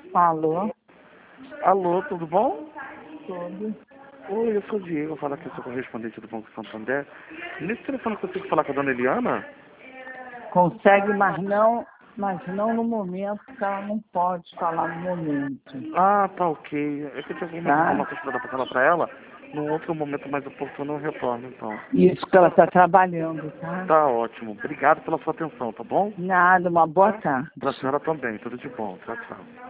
Alô? Alô, tudo bom? Tudo. Oi, eu sou o Diego, eu falo aqui, eu sou correspondente do Banco Santander. Nesse telefone eu consigo falar com a dona Eliana? Consegue, mas não no momento, porque ela não pode falar no momento. Ah, tá ok. É que eu tenho algumas Tá? informações para dar para ela. Num outro momento mais oportuno eu retorno, então. Isso que ela está trabalhando, tá? Tá ótimo. Obrigado pela sua atenção, tá bom? Nada, uma boa tarde. Pra senhora também. Tudo de bom. Tchau, tchau.